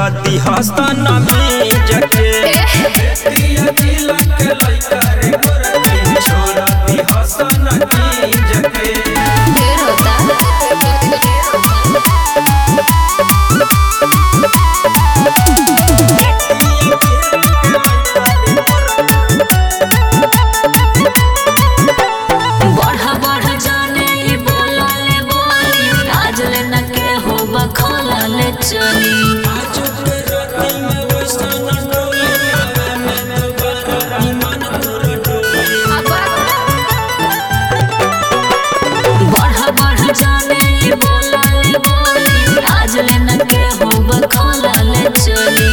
छोड़ती हसन मीज के बेतिया जिला के लइका रे गोरकी छोड़ती हसन मीज के ढेर होता बढ़ा बढ़ा जाने ही बोला ले बोली आज ले न के हो बखला ले चली बढ़ा बढ़ा जाने ही बोला ले बोली आज ले न के हो बखला ले चली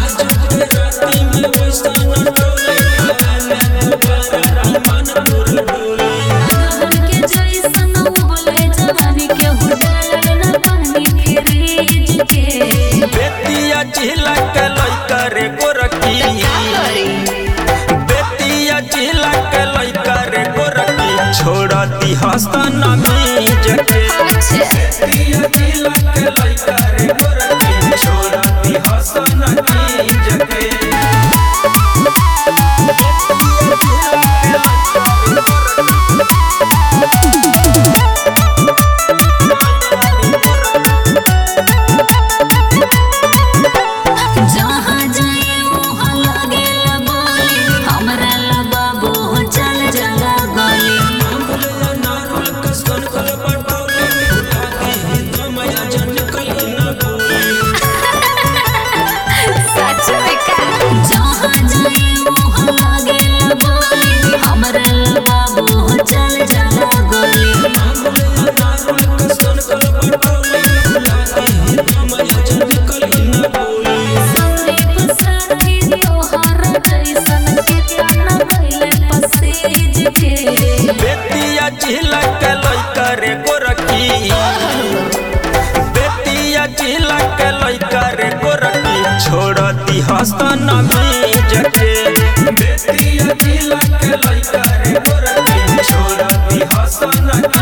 बेतिया जिला के लइका रे गोरकी बेतिया जिला के लइका रे गोरकी छोड़ती हसन मीज के बेतिया जिला के लइका रे गोरकी छोड़ती हसन मीज के जहाँ जाए वहाँ लगे बोली हमरा ला बाबू हो चल जला गली सच में का जहाँ जाए वहाँ लगे बोली हमरा ला बाबू हो चल जला गली संदीप साथी तोहर जैसन कितना कइले पसेज के बेतिया जिला के लइका रे गोरकी बेतिया जिला के लइका रे गोरकी छोड़ती हसन मीज के बेतिया जिला के लइका रे गोरकी छोड़ती हसन